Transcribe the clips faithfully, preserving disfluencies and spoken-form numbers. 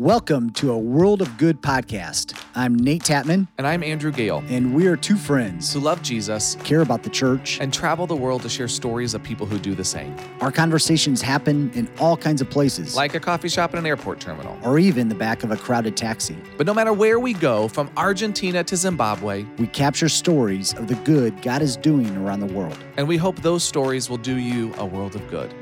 Welcome to a World of Good podcast. I'm Nate Tatman. And I'm Andrew Gale. And we are two friends who love Jesus, care about the church, and travel the world to share stories of people who do the same. Our conversations happen in all kinds of places. Like a coffee shop and an airport terminal. Or even the back of a crowded taxi. But no matter where we go, from Argentina to Zimbabwe, we capture stories of the good God is doing around the world. And we hope those stories will do you a world of good.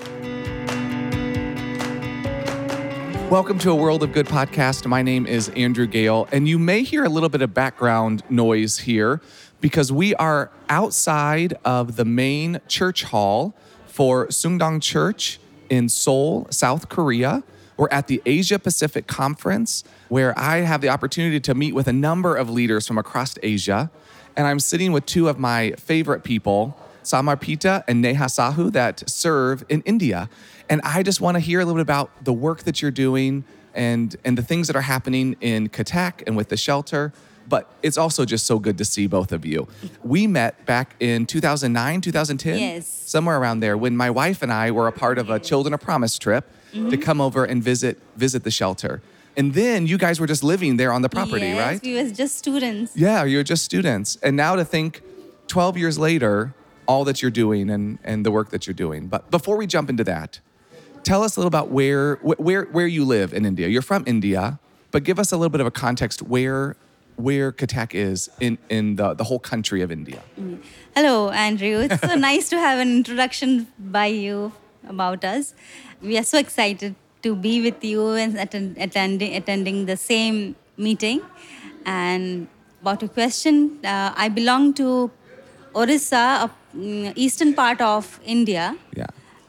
Welcome to a World of Good podcast. My name is Andrew Gale, and you may hear a little bit of background noise here because we are outside of the main church hall for Sungdong Church in Seoul, South Korea. We're at the Asia Pacific Conference, where I have the opportunity to meet with a number of leaders from across Asia, and I'm sitting with two of my favorite people, Samarpita and Neha Sahu, that serve in India. And I just want to hear a little bit about the work that you're doing and, and the things that are happening in Cuttack and with the shelter. But it's also just so good to see both of you. We met back in two thousand nine, two thousand ten, yes. somewhere around there, when my wife and I were a part of a Children of Promise trip mm-hmm. to come over and visit visit the shelter. And then you guys were just living there on the property, yes, right? we were just students. Yeah, you were just students. And now to think twelve years later, all that you're doing and, and the work that you're doing. But before we jump into that, tell us a little about where where where you live in India. You're from India, but give us a little bit of a context where where Cuttack is in, in the, the whole country of India. Mm. Hello, Andrew. It's so nice to have an introduction by you about us. We are so excited to be with you and attend, attending attending the same meeting. And about your question, uh, I belong to Orissa, a eastern part of India. Yeah.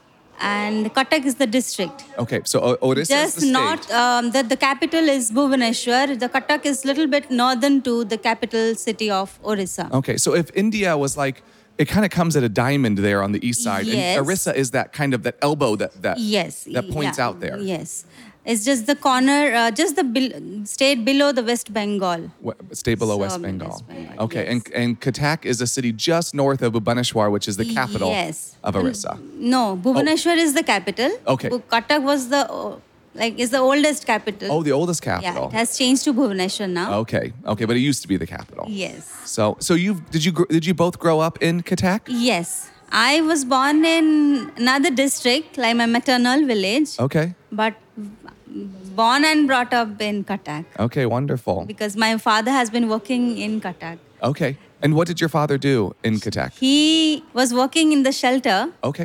And Cuttack is the district. Okay, so o- Orissa Just is the state. not, um, the, the capital is Bhubaneswar. The Cuttack is a little bit northern to the capital city of Orissa. Okay, so if India was like, it kind of comes at a diamond there on the east side. Yes. And Orissa is that kind of, that elbow that that, yes. that points yeah. out there. Yes. It's just the corner, uh, just the bil- state below the West Bengal. What, stay below So, West Bengal. West Bengal, Okay, yes. and and Cuttack is a city just north of Bhubaneswar, which is the capital yes. of Orissa. No, Bhubaneswar oh. is the capital. Okay. Bu- Cuttack was the, uh, like, is the oldest capital. Oh, the oldest capital. Yeah, it has changed to Bhubaneswar now. Okay, okay, but it used to be the capital. Yes. So, so you did you gr- did you both grow up in Cuttack? Yes. I was born in another district, like my maternal village. Okay. But born and brought up in Cuttack. Okay, wonderful. Because my father has been working in Cuttack. Okay. And what did your father do in Cuttack? He was working in the shelter. Okay.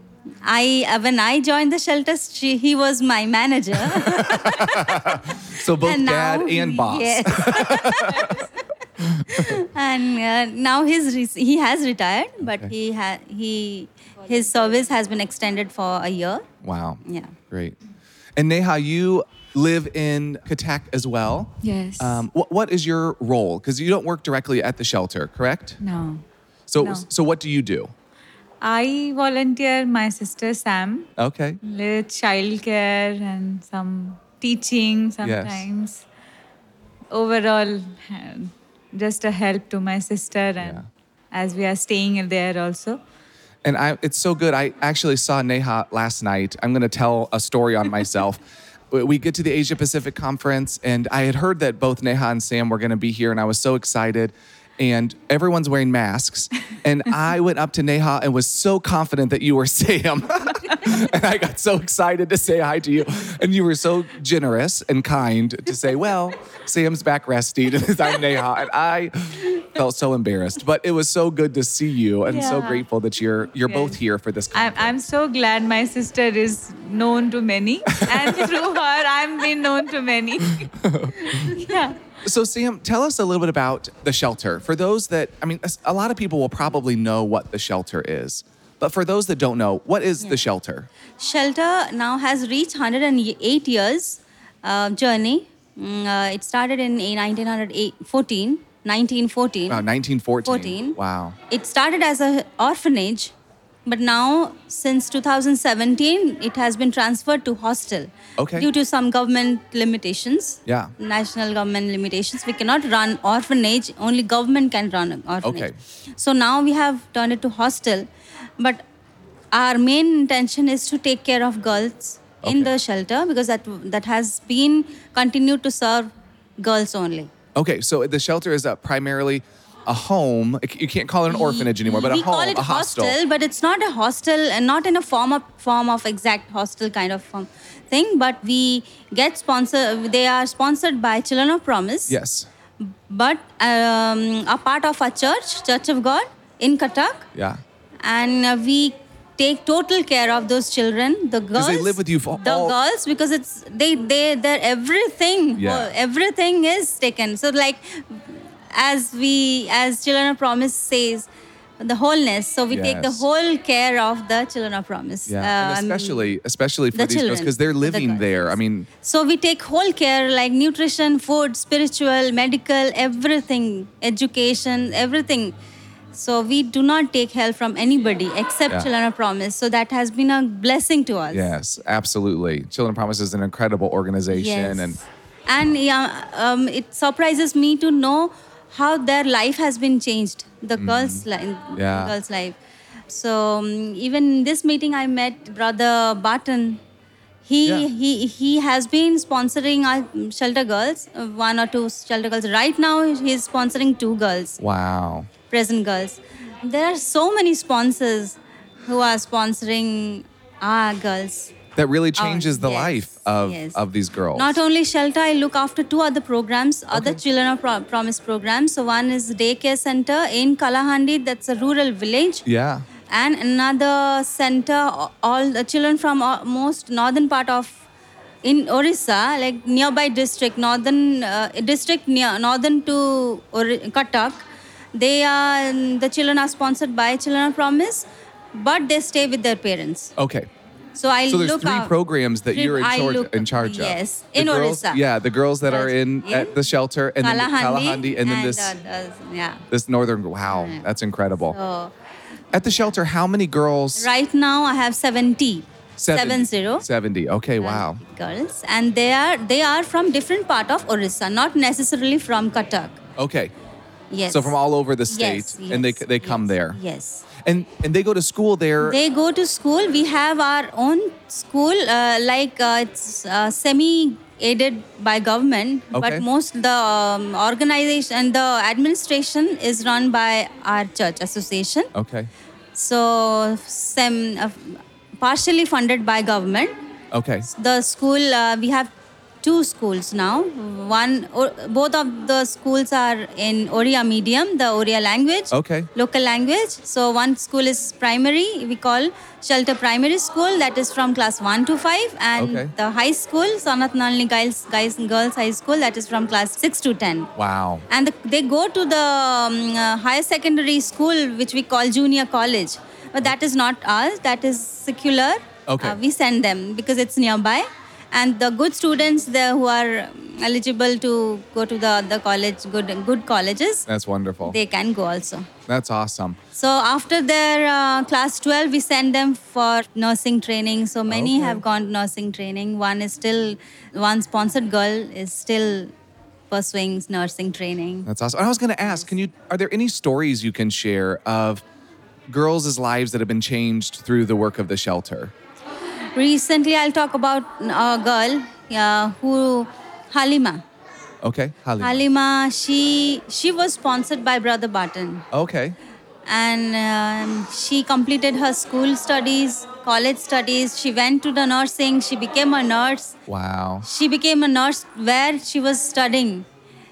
I uh, when I joined the shelter, she, he was my manager. So both And dad now- and boss. Yes. And uh, now he's re- he has retired, but Okay. he ha- he his service has been extended for a year. Wow. Yeah. Great. And Neha, you live in Cuttack as well. Yes. Um, what, what is your role? Because you don't work directly at the shelter, correct? No. So, No. so what do you do? I volunteer my sister Sam Okay. with childcare and some teaching sometimes. Overall, uh, just a help to my sister and Yeah. as we are staying there also. And I, it's so good. I actually saw Neha last night. I'm going to tell a story on myself. We get to the Asia Pacific Conference, and I had heard that both Neha and Sam were going to be here, and I was so excited. And everyone's wearing masks. And I went up to Neha and was so confident that you were Sam. And I got so excited to say hi to you. And you were so generous and kind to say, well, Sam's back resting, and I'm Neha. And I felt so embarrassed. But it was so good to see you and so Yeah. grateful that you're you're Yes. both here for this I'm, conference. I'm so glad my sister is known to many. And through her, I'm been known to many. Yeah. So, Sam, tell us a little bit about the shelter. For those that, I mean, a lot of people will probably know what the shelter is. But for those that don't know, what is the shelter? Shelter now has reached one hundred eight years uh, journey. Mm, uh, it started in nineteen fourteen. nineteen fourteen. Wow, nineteen fourteen. fourteen. Wow. It started as an orphanage, but now since two thousand seventeen, it has been transferred to hostel. Okay. Due to some government limitations. Yeah. National government limitations. We cannot run orphanage. Only government can run an orphanage. Okay. So now we have turned it to hostel. But our main intention is to take care of girls in Okay. the shelter because that that has been continued to serve girls only. Okay, so the shelter is a primarily a home. You can't call it an orphanage anymore, but a we home, call it a hostel. but it's not a hostel and not in a form of form of exact hostel kind of um, thing. But we get sponsored. They are sponsored by Children of Promise. Yes. But um, a part of our church, Church of God in Cuttack, Yeah. and uh, we take total care of those children. The girls, they live with you for the all- girls, because it's they they they're everything. Yeah. Everything is taken. So like, as we as Children of Promise says, the wholeness. So we take the Yes. whole care of the Children of Promise. Yeah. Uh, and especially, especially for the these girls children, because they're the living girls, there. yes. I mean, So we take whole care like nutrition, food, spiritual, medical, everything, education, everything. So we do not take help from anybody except Yeah. Children of Promise. So that has been a blessing to us. yes, absolutely. Children Promise is an incredible organization, Yes. and and yeah, um, it surprises me to know how their life has been changed. The girls' li- Mm-hmm. Yeah. girls' life. So um, even in this meeting, I met Brother Barton. He Yeah. he he has been sponsoring our shelter girls, uh, one or two shelter girls. Right now, he's sponsoring two girls, wow. present girls. There are so many sponsors who are sponsoring our girls. That really Oh, changes the yes, life of, yes. of these girls. Not only shelter, I look after two other programs, other Okay. Children of Pro- Promise programs. So one is daycare center in Kalahandi, that's a rural village. Yeah. And another center, all the children from uh, most northern part of in Orissa, like nearby district, northern uh, district near northern to Ori- Cuttack. They are the children are sponsored by Children of Promise, but they stay with their parents. Okay. So I So there's look three out- programs that three- you're in, I charge, look- in charge of. Yes, The in girls, Orissa. Yeah, the girls that are Yes, in in at the shelter and then the Kalahandi and then this uh, uh, yeah. this northern. Wow, that's incredible. So At the shelter, how many girls? right now I have seventy. Seven zero. seventy. Okay, wow. Girls, and they are they are from different part of Orissa, not necessarily from Cuttack. Okay. Yes. So from all over the state, Yes, and they yes, they come yes, there. Yes. And and they go to school there. They go to school. We have our own school, uh, like uh, it's uh, semi-aided by government, Okay. but most the um, organization, the administration is run by our church association. okay. So, sem, uh, partially funded by government. Okay. The school, uh, we have two schools now. One, or, both of the schools are in Oriya medium, the Oriya language, Okay. local language. So one school is primary, we call Shelter Primary School, that is from class one to five, and Okay. the high school, Sanat Nalini Guys, Guys and Girls High School, that is from class six to ten. Wow. And the, they go to the um, uh, higher secondary school, which we call junior college. But that is not ours, that is secular. Okay. Uh, we send them because it's nearby. And the good students there who are eligible to go to the other college, good good colleges, That's wonderful. they can go also. That's awesome. So after their uh, class twelve, we send them for nursing training. So many Okay. have gone nursing training. One is still, one sponsored girl is still pursuing nursing training. That's awesome. I was going to ask, can you? Are there any stories you can share of girls' lives that have been changed through the work of the shelter? Recently, I'll talk about a girl yeah, who, Halima. Okay. Halima. Halima, she she was sponsored by Brother Barton. Okay. And um, she completed her school studies, college studies. She went to the nursing. She became a nurse. Wow. She became a nurse where she was studying.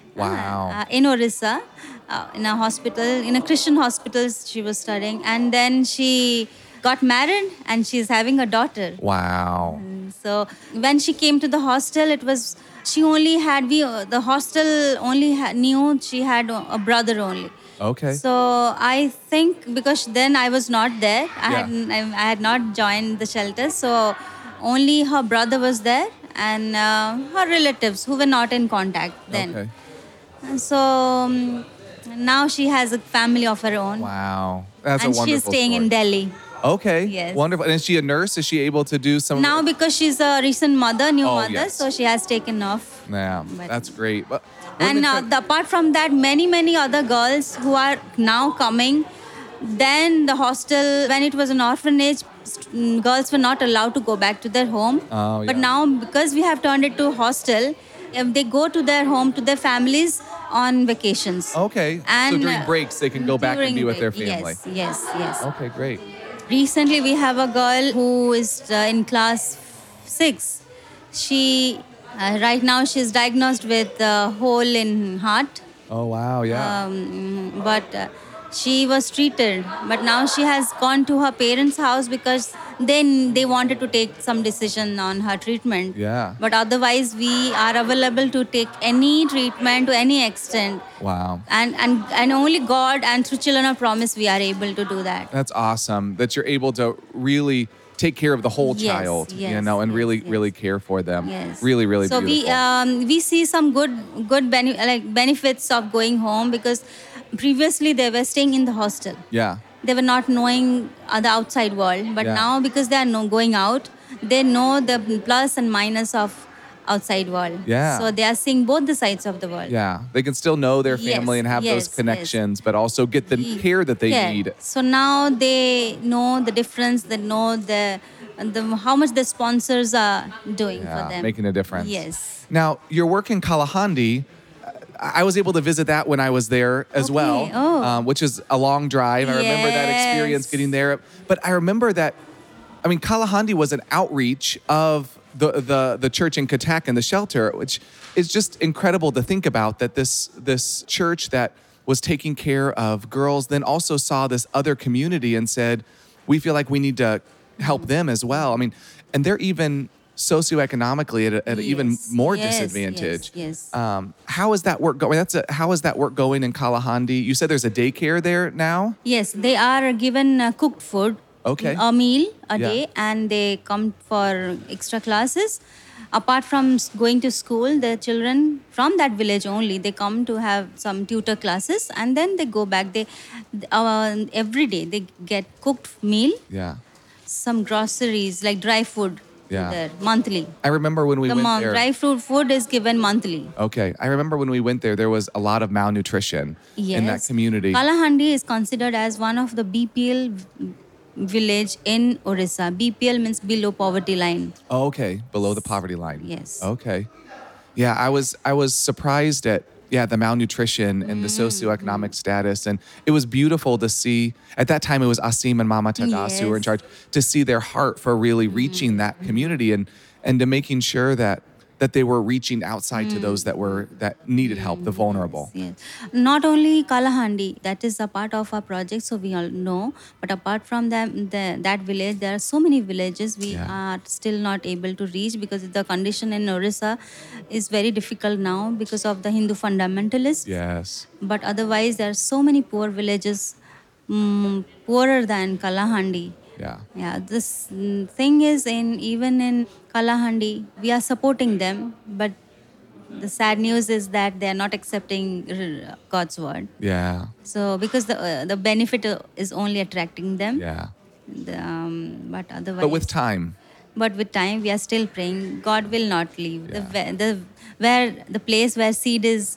Wow. Uh, in Orissa, uh, in a hospital, in a Christian hospital, she was studying. And then she got married and she's having a daughter. Wow. So when she came to the hostel, it was, she only had, we, uh, the hostel only had, knew she had a brother only. Okay. So I think because then I was not there, I, Yeah. had, I, I had not joined the shelter. So only her brother was there and uh, her relatives who were not in contact then. Okay. And so um, now she has a family of her own. Wow. That's and a wonderful she's staying story. in Delhi. Okay. Yes. Wonderful. And is she a nurse? Is she able to do some? Now because she's a recent mother, new Oh, mother, yes. so she has taken off. Yeah. But- That's great. But we're And gonna uh, try- the, apart from that, many, many other girls who are now coming Then the hostel, when it was an orphanage, st- girls were not allowed to go back to their home. Oh, But yeah. now, because we have turned it to hostel, if they go to their home, to their families on vacations. Okay. And, so during uh, breaks, they can go back and During be with their break, family. Yes, yes, yes. Okay, great. Recently, we have a girl who is uh, in class six. She, uh, right now, she's diagnosed with a hole in heart. Oh, wow. Yeah. Um, but uh, she was treated. But now she has gone to her parents' house because then they wanted to take some decision on her treatment. Yeah. But otherwise, we are available to take any treatment to any extent. Wow. And, and, and only God and through Children of Promise, we are able to do that. That's awesome that you're able to really take care of the whole Yes, child, you yes, know, and yes, really, yes. really care for them. Yes. Really, really so beautiful. we um, we see some good good bene- like benefits of going home because previously they were staying in the hostel. yeah. They were not knowing uh, the outside world, but Yeah. now because they are no going out, they know the plus and minus of outside world. Yeah. So they are seeing both the sides of the world. Yeah. They can still know their Yes, family and have yes, those yes. connections, but also get the Ye- care that they Yeah. need. So now they know the difference. They know the, the how much the sponsors are doing Yeah, for them. making a difference. Yes. Now, your work in Kalahandi, I was able to visit that when I was there as Okay. well, Oh. um, which is a long drive. I remember that experience Yes. getting there. But I remember that, I mean, Kalahandi was an outreach of the, the, the church in Katak and the shelter, which is just incredible to think about that this, this church that was taking care of girls then also saw this other community and said, we feel like we need to help them as well. I mean, and they're even socioeconomically at, a, at an even Yes, more yes, disadvantage. yes, yes. Um, how is that work going? That's a, how is that work going in Kalahandi? You said there's a daycare there now? Yes, they are given uh, cooked food, Okay. a meal a Yeah. day, and they come for extra classes. Apart from s- going to school, the children from that village only, they come to have some tutor classes, and then they go back. They uh, every day they get cooked meal, Yeah. some groceries like dry food, Yeah. there, monthly. I remember when we The went mon- there. dry fruit food is given monthly. Okay. I remember when we went there, there was a lot of malnutrition in that Yes. community. Kalahandi is considered as one of the B P L v- village in Orissa. B P L means below poverty line. Oh, okay. Below the poverty line. Yes. Okay. Yeah, I was I was surprised at yeah, the malnutrition and the Mm-hmm. socioeconomic status. And it was beautiful to see at that time it was Asim and Mama Tadas who were in Yes. charge to see their heart for really reaching that community and and to making sure that that they were reaching outside to those that were that needed help, the vulnerable. Yes. Not only Kalahandi, that is a part of our project, so we all know. But apart from them, the, that village, there are so many villages we Yeah. are still not able to reach because the condition in Orissa is very difficult now because of the Hindu fundamentalists. Yes. But otherwise, there are so many poor villages, mm, poorer than Kalahandi. Yeah. Yeah, this mm, thing is in even in Kalahandi, we are supporting them, but the sad news is that they are not accepting r- God's word. Yeah. So because the uh, the benefit uh, is only attracting them, Yeah. the, um, but otherwise. But with time. But with time, we are still praying. God will not leave. The, Yeah. where- the where the place where seed is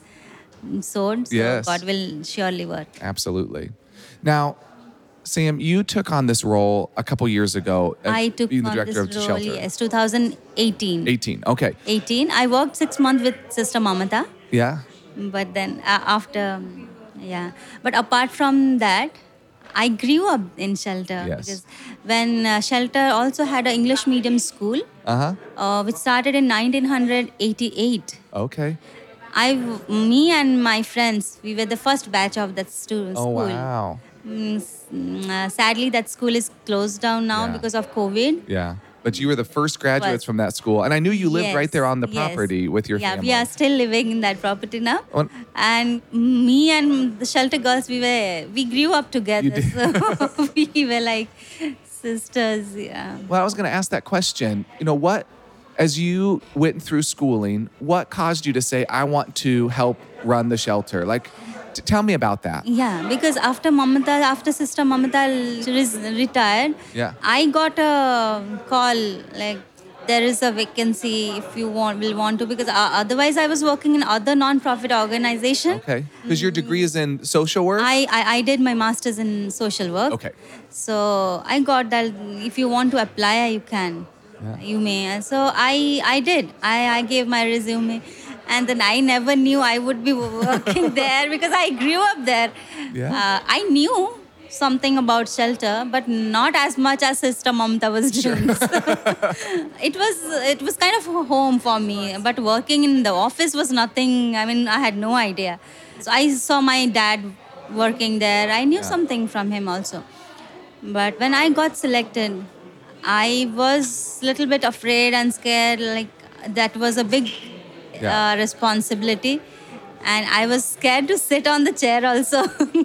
sowed, so Yes. God will surely work. Absolutely. Now, Sam, you took on this role a couple years ago. as I took being the on director this of the role, shelter. yes, twenty eighteen. eighteen. Okay. eighteen. I worked six months with Sister Mamata, Yeah. but then uh, after, yeah. But apart from that, I grew up in shelter Yes. because when uh, shelter also had an English medium school, Uh huh. uh, which started in nineteen eighty-eight. Okay. I, me and my friends, we were the first batch of that stu- Oh school. wow. Mm, s- mm, uh, sadly, that school is closed down now Yeah. because of COVID. Yeah. But you were the first graduates But- from that school, and I knew you lived Yes, right there on the yes. property with your yeah, family. we are still living in that property now. Oh. And me and the shelter girls, we were we grew up together. did. So we were like sisters. Yeah. Well, I was going to ask that question. You know what? As you went through schooling, what caused you to say, "I want to help run the shelter"? Like, t- tell me about that. Yeah, because after Mamata, after Sister Mamata res- retired, Yeah. I got a call like there is a vacancy if you want will want to, because uh, otherwise I was working in other non-profit organization. Okay. Because your degree is in social work? I, I I did my master's in social work. Okay. So I got that if you want to apply, you can. Yeah. You may. So I I did. I, I gave my resume. And then I never knew I would be working there because I grew up there. Yeah. Uh, I knew something about shelter, but not as much as Sister Mamta was doing. it was it was kind of a home for me. But working in the office was nothing. I mean, I had no idea. So I saw my dad working there. I knew Yeah. something from him also. But when I got selected, I was a little bit afraid and scared. Like that was a big Yeah. uh, responsibility. And I was scared to sit on the chair also.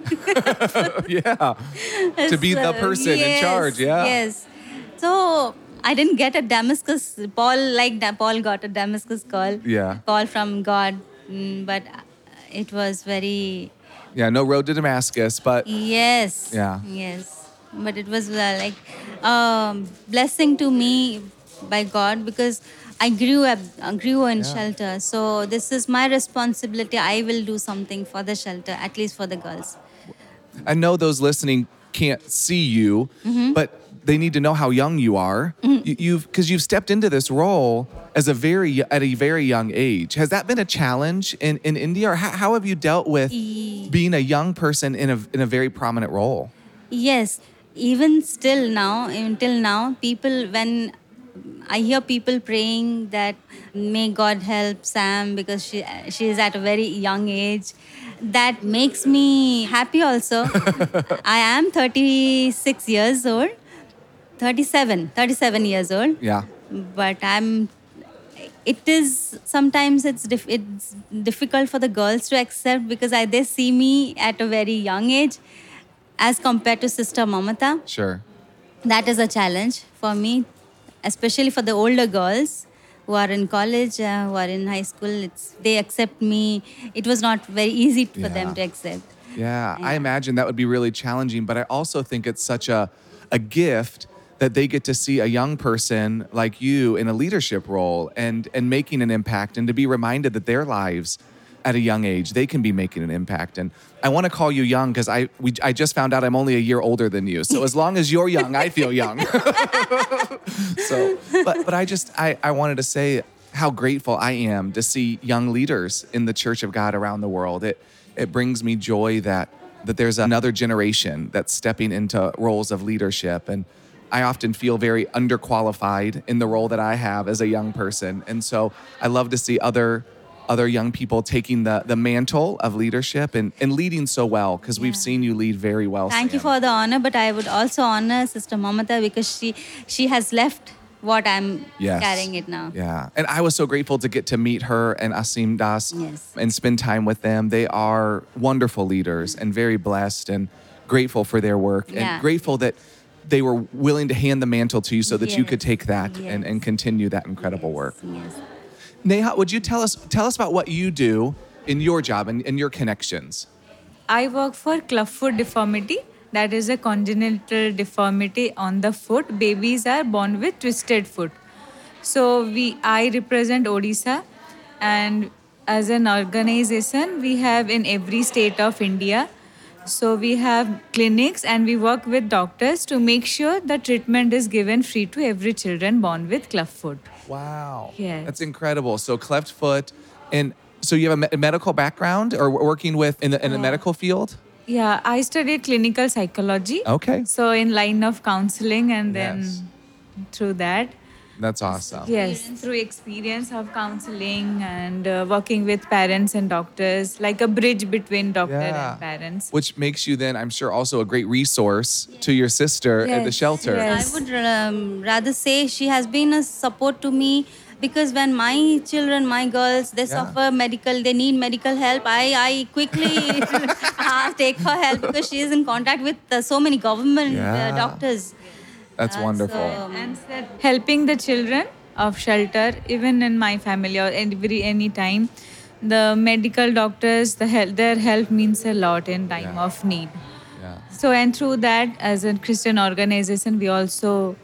Yeah. To be the So, person in yes, charge. Yeah. Yes. So I didn't get a Damascus, Paul, like that, Paul got a Damascus call. Yeah. Call from God. Mm, but it was very, Yeah. No road to Damascus, but yes. Yeah. Yes. But it was uh, like um, blessing to me by God, because I grew up, uh, grew in Yeah. shelter. So this is my responsibility. I will do something for the shelter, at least for the girls. I know those listening can't see you, Mm-hmm. but they need to know how young you are. You, you've because you've stepped into this role as a very at a very young age. Has that been a challenge in, in India, or how, how have you dealt with E- being a young person in a in a very prominent role? Yes, even still now, until now, people, when I hear people praying that may God help Sam because she she is at a very young age, that makes me happy also. I am thirty-six years old, thirty-seven, thirty-seven years old, Yeah. but I'm. It is sometimes it's dif- it's difficult for the girls to accept because I, they see me at a very young age, as compared to Sister Mamata. Sure. That is a challenge for me, especially for the older girls who are in college, uh, who are in high school. It's they accept me. It was not very easy for Yeah. them to accept. Yeah, I Yeah. imagine that would be really challenging, but I also think it's such a a gift that they get to see a young person like you in a leadership role and and making an impact, and to be reminded that their lives at a young age they can be making an impact. And I want to call you young because I we I just found out I'm only a year older than you. So as long as you're young, I feel young. So, but but I just I I wanted to say how grateful I am to see young leaders in the Church of God around the world. It it brings me joy that that there's another generation that's stepping into roles of leadership. And I often feel very underqualified in the role that I have as a young person. And so I love to see other other young people taking the the mantle of leadership and, and leading so well, because we've Yeah. seen you lead very well. Thank you Sam. for the honor, but I would also honor Sister Mamata because she she has left what I'm Yes. carrying it now. Yeah. And I was so grateful to get to meet her and Asim Das Yes. and spend time with them. They are wonderful leaders and very blessed and grateful for their work Yeah. and grateful that they were willing to hand the mantle to you so that you could Yes. take that and, Yes. and continue that incredible work. Yes. Neha, would you tell us tell us about what you do in your job and, and your connections? I work for clubfoot deformity. That is a congenital deformity on the foot. Babies are born with twisted foot. So we, I represent Odisha, and as an organization, we have in every state of India. So we have clinics and we work with doctors to make sure the treatment is given free to every children born with clubfoot. Wow. Yes. That's incredible. So cleft foot, and so you have a me- medical background or working with in the in the medical field? Yeah, I studied clinical psychology. Okay. So in line of counseling, and then Yes. through that, That's awesome. yes, through experience of counseling and uh, working with parents and doctors, like a bridge between doctor Yeah. and parents. Which makes you then, I'm sure, also a great resource to your sister at the Yes, shelter. yes. I would um, rather say she has been a support to me, because when my children, my girls, they Yeah. suffer medical, they need medical help, I, I quickly uh, take her help because she is in contact with uh, so many government Yeah. uh, doctors. That's Uh, wonderful. so- And said helping the children of shelter, even in my family or every any time, the medical doctors, the help, their help means a lot in time Yeah. of need. Yeah. So, and through that, as a Christian organization, we also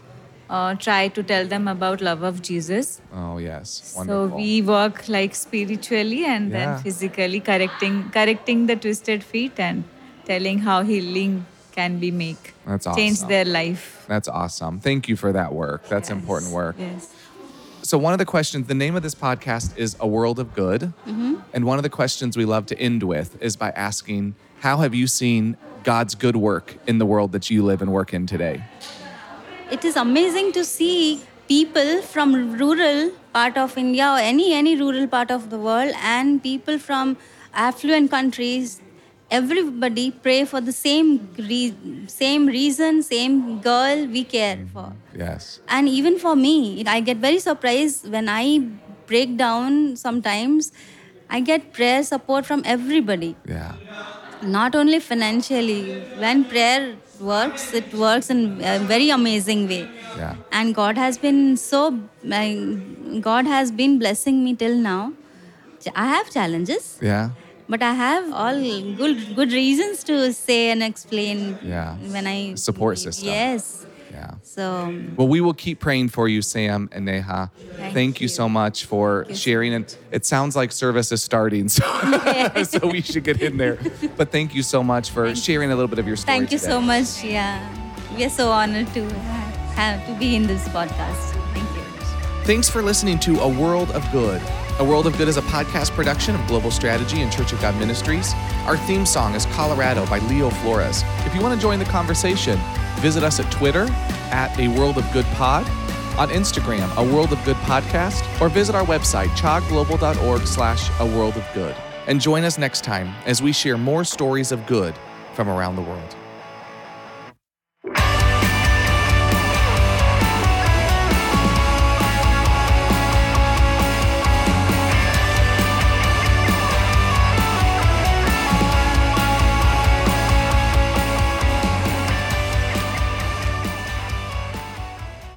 uh, try to tell them about love of Jesus. Oh, yes. So Wonderful. we work like spiritually and Yeah. then physically correcting correcting the twisted feet and telling how healing can be make. That's Change awesome. their life. That's awesome. Thank you for that work. That's Yes. important work. Yes. So, one of the questions, the name of this podcast is A World of Good. And one of the questions we love to end with is by asking, how have you seen God's good work in the world that you live and work in today? It is amazing to see people from rural part of India or any any rural part of the world and people from affluent countries. Everybody pray for the same re- same reason, same girl we care for. Yes. And even for me, I get very surprised when I break down sometimes. I get prayer support from everybody, Yeah. not only financially. When prayer works, it works in a very amazing way. Yeah. And God has been so, uh, God has been blessing me till now. I have challenges, Yeah. but I have all good good reasons to say and explain Yeah. when I Support system. Yes. Yeah. So Well, we will keep praying for you, Sam and Neha. Thank, Thank you you. so much for sharing. And it sounds like service is starting, so, so we should get in there. But thank you so much for sharing a little bit of your story thank you today. so much. Yeah, we are so honored to have to be in this podcast. Thank you. Thanks for listening to A World of Good. A World of Good is a podcast production of Global Strategy and Church of God Ministries. Our theme song is Colorado by Leo Flores. If you want to join the conversation, visit us at Twitter at A World of Good Pod, on Instagram, A World of Good Podcast, or visit our website, chogglobal.org slash A World of Good. And join us next time as we share more stories of good from around the world.